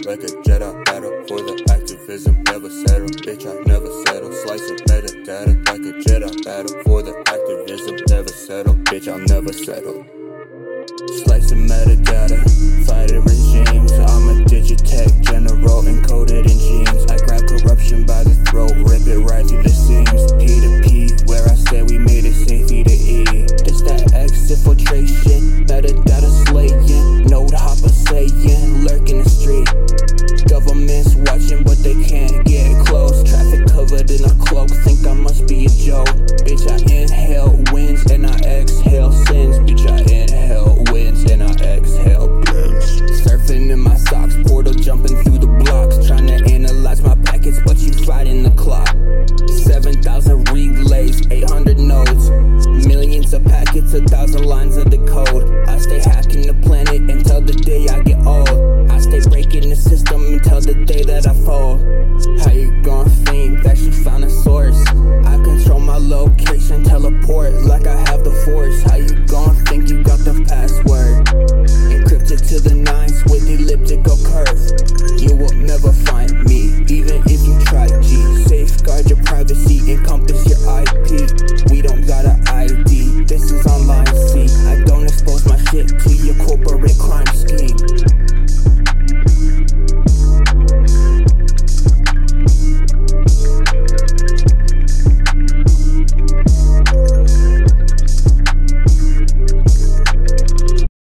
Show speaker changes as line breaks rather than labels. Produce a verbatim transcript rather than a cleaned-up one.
like a Jedi. Battle for the activism, never settle. Bitch, I never settle. Slice of metadata like a Jedi. Battle for the activism, never settle. Bitch, I'll never settle. Slice of metadata, fighting regimes. I'm a digitech general.